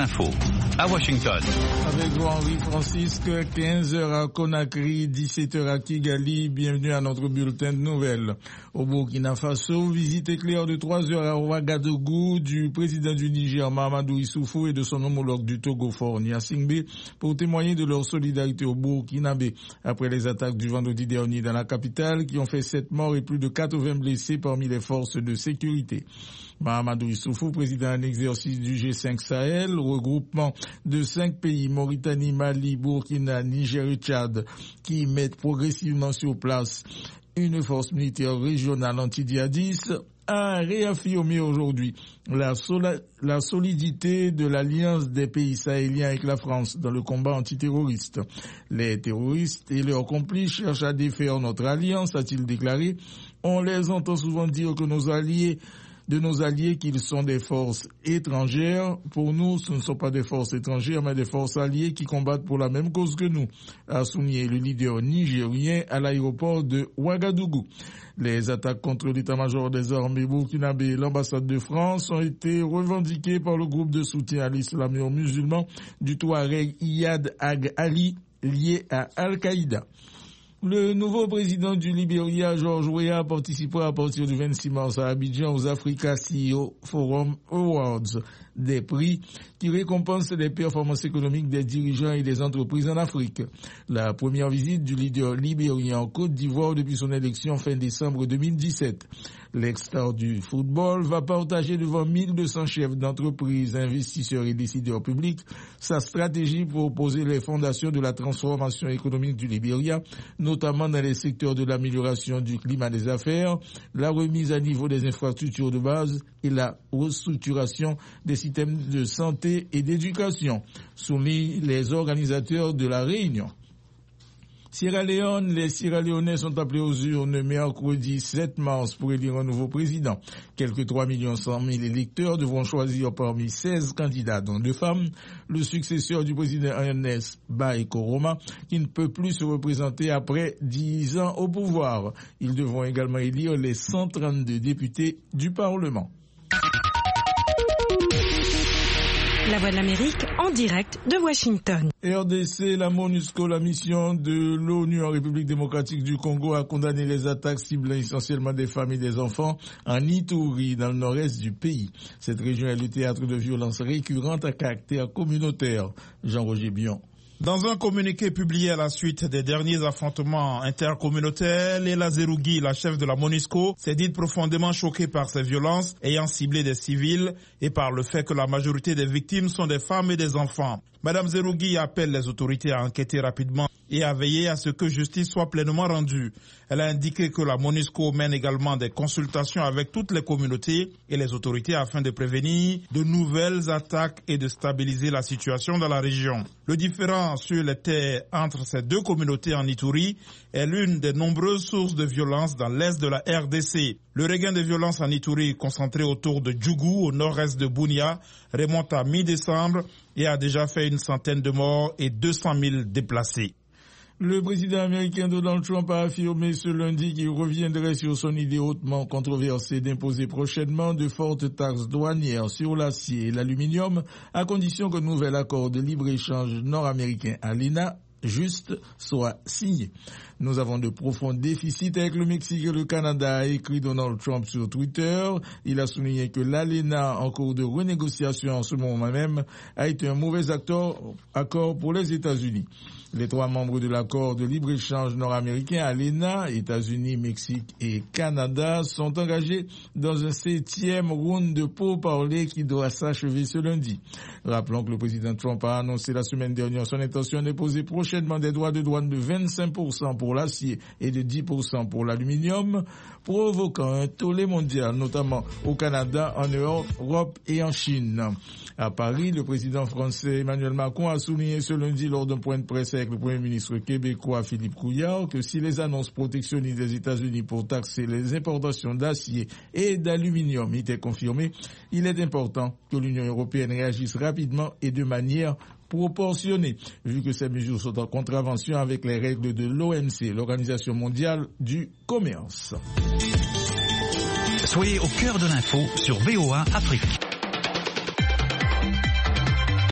l'info à Washington. Avec Henri Francisque, 15h à Conakry, 17h à Kigali. Bienvenue à notre bulletin de nouvelles. Au Burkina Faso, visite éclair de 3h à Ouagadougou du président du Niger, Mahamadou Issoufou, et de son homologue du Togo, Faure Gnassingbé, pour témoigner de leur solidarité au Burkinabé après les attaques du vendredi dernier dans la capitale qui ont fait 7 morts et plus de 80 blessés parmi les forces de sécurité. Mahamadou Issoufou, président en exercice du G5 Sahel, regroupement de 5 pays, Mauritanie, Mali, Burkina, Niger et Tchad, qui mettent progressivement sur place une force militaire régionale anti-djihadiste, a réaffirmé aujourd'hui la solidité de l'alliance des pays sahéliens avec la France dans le combat antiterroriste. Les terroristes et leurs complices cherchent à défaire notre alliance, a-t-il déclaré. On les entend souvent dire que nos alliés qu'ils sont des forces étrangères. Pour nous, ce ne sont pas des forces étrangères, mais des forces alliées qui combattent pour la même cause que nous, a souligné le leader nigérien à l'aéroport de Ouagadougou. Les attaques contre l'état-major des armées burkinabé et l'ambassade de France ont été revendiquées par le groupe de soutien à l'islam et aux musulmans du Touareg Iyad Ag Ali, lié à Al-Qaïda. Le nouveau président du Libéria, George Weah, participera à partir du 26 mars à Abidjan aux Africa CEO Forum Awards, des prix qui récompensent les performances économiques des dirigeants et des entreprises en Afrique. La première visite du leader libérien en Côte d'Ivoire depuis son élection fin décembre 2017. L'ex-star du football va partager devant 1200 chefs d'entreprise, investisseurs et décideurs publics sa stratégie pour poser les fondations de la transformation économique du Libéria, notamment dans les secteurs de l'amélioration du climat des affaires, la remise à niveau des infrastructures de base et la restructuration des systèmes de santé et d'éducation, soumis les organisateurs de la réunion. Sierra Leone, les Sierra Leonais sont appelés aux urnes mercredi 7 mars pour élire un nouveau président. Quelques 3 100 000 électeurs devront choisir parmi 16 candidats, dont 2 femmes, le successeur du président Ernest Bai Koroma, qui ne peut plus se représenter après 10 ans au pouvoir. Ils devront également élire les 132 députés du Parlement. La Voix de l'Amérique en direct de Washington. RDC, la MONUSCO, la mission de l'ONU en République démocratique du Congo, a condamné les attaques ciblant essentiellement des femmes et des enfants en Ituri, dans le nord-est du pays. Cette région est le théâtre de violences récurrentes à caractère communautaire. Jean-Roger Bion. Dans un communiqué publié à la suite des derniers affrontements intercommunautaires, Léla Zerougui, la chef de la MONUSCO, s'est dite profondément choquée par ces violences ayant ciblé des civils et par le fait que la majorité des victimes sont des femmes et des enfants. Madame Zerougui appelle les autorités à enquêter rapidement et à veiller à ce que justice soit pleinement rendue. Elle a indiqué que la MONUSCO mène également des consultations avec toutes les communautés et les autorités afin de prévenir de nouvelles attaques et de stabiliser la situation dans la région. Le différend sur les terres entre ces deux communautés en Ituri est l'une des nombreuses sources de violence dans l'est de la RDC. Le regain de violence en Ituri, concentré autour de Djougou, au nord-est de Bunia, remonte à mi-décembre et a déjà fait une centaine de morts et 200 000 déplacés. Le président américain Donald Trump a affirmé ce lundi qu'il reviendrait sur son idée hautement controversée d'imposer prochainement de fortes taxes douanières sur l'acier et l'aluminium, à condition qu'un nouvel accord de libre-échange nord-américain ALENA juste soit signé. Nous avons de profonds déficits avec le Mexique et le Canada, a écrit Donald Trump sur Twitter. Il a souligné que l'ALENA, en cours de renégociation en ce moment même, a été un mauvais accord pour les États-Unis. Les 3 membres de l'accord de libre-échange nord-américain ALENA, États-Unis, Mexique et Canada, sont engagés dans un 7e round de pourparlers qui doit s'achever ce lundi. Rappelons que le président Trump a annoncé la semaine dernière son intention d'imposer prochainement des droits de douane de 25% pour l'acier et de 10% pour l'aluminium, provoquant un tollé mondial, notamment au Canada, en Europe et en Chine. À Paris, le président français Emmanuel Macron a souligné ce lundi lors d'un point de presse avec le Premier ministre québécois Philippe Couillard que si les annonces protectionnistes des États-Unis pour taxer les importations d'acier et d'aluminium étaient confirmées, il est important que l'Union européenne réagisse rapidement et de manière proportionnée, vu que ces mesures sont en contravention avec les règles de l'OMC, l'Organisation mondiale du commerce. Soyez au cœur de l'info sur VOA Afrique.